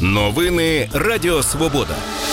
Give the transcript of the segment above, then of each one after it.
Новини Радіо Свобода.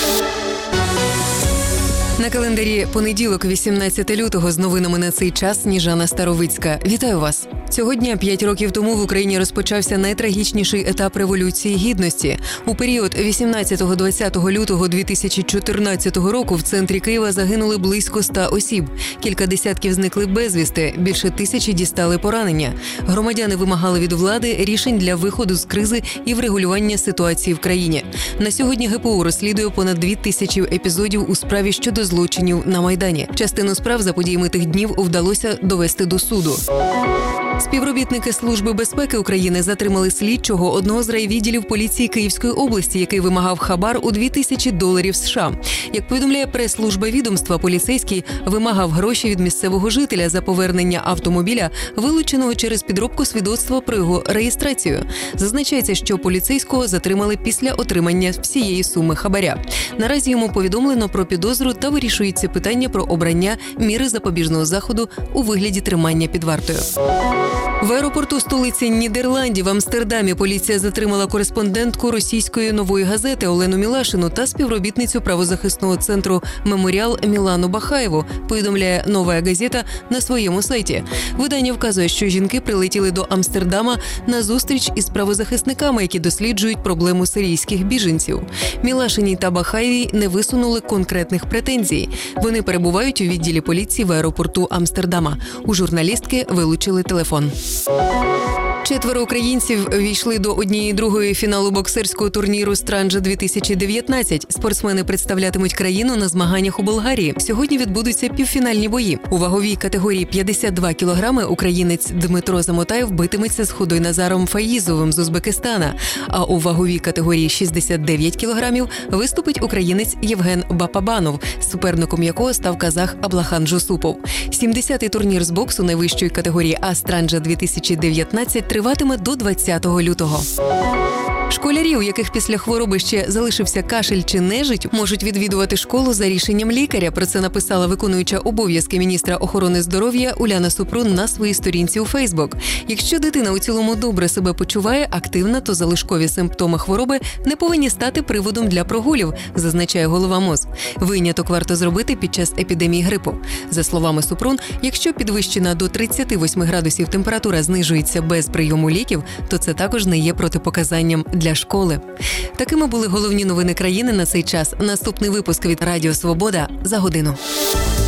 На календарі понеділок, 18 лютого, з новинами на цей час Сніжана Старовицька. Вітаю вас! Цього дня 5 років тому в Україні розпочався найтрагічніший етап Революції Гідності. У період 18-20 лютого 2014 року в центрі Києва загинули близько 100 осіб. Кілька десятків зникли безвісти, більше 1000 дістали поранення. Громадяни вимагали від влади рішень для виходу з кризи і врегулювання ситуації в країні. На сьогодні ГПУ розслідує понад 2000 епізодів у справі щодо злочинів на Майдані. Частину справ за подіями тих днів вдалося довести до суду. Співробітники Служби безпеки України затримали слідчого одного з райвідділів поліції Київської області, який вимагав хабар у $2000 США. Як повідомляє прес-служба відомства, поліцейський вимагав гроші від місцевого жителя за повернення автомобіля, вилученого через підробку свідоцтва про його реєстрацію. Зазначається, що поліцейського затримали після отримання всієї суми хабаря. Наразі йому повідомлено про підозру та вирішується питання про обрання міри запобіжного заходу у вигляді тримання під вартою. В аеропорту столиці Нідерландів Амстердамі поліція затримала кореспондентку російської «Нової газети» Олену Мілашину та співробітницю правозахисного центру «Меморіал» Мілану Бахаєву, повідомляє «Нова газета» на своєму сайті. Видання вказує, що жінки прилетіли до Амстердама на зустріч із правозахисниками, які досліджують проблему сирійських біженців. Мілашиній та Бахаєвій не висунули конкретних претензій. Вони перебувають у відділі поліції в аеропорту Амстердама. У журналістки вилучили телефон. 4 українців війшли до 1/2 фіналу боксерського турніру «Странджа-2019». Спортсмени представлятимуть країну на змаганнях у Болгарії. Сьогодні відбудуться півфінальні бої. У ваговій категорії 52 кілограми українець Дмитро Замотаєв битиметься з Худойназаром Фаїзовим з Узбекистана. А у ваговій категорії 69 кілограмів виступить українець Євген Бапабанов, суперником якого став казах Аблахан Джусупов. 70-й турнір з боксу найвищої категорії «А Странджа-2019» триватиме до 20 лютого. Школярі, у яких після хвороби ще залишився кашель чи нежить, можуть відвідувати школу за рішенням лікаря. Про це написала виконуюча обов'язки міністра охорони здоров'я Уляна Супрун на своїй сторінці у Фейсбук. Якщо дитина у цілому добре себе почуває, активна, то залишкові симптоми хвороби не повинні стати приводом для прогулів, зазначає голова МОЗ. Виняток варто зробити під час епідемії грипу. За словами Супрун, якщо підвищена до 38 градусів температура знижується без прийому ліків, то це також не є протипоказанням для школи. Такими були головні новини країни на цей час. Наступний випуск від Радіо Свобода за годину.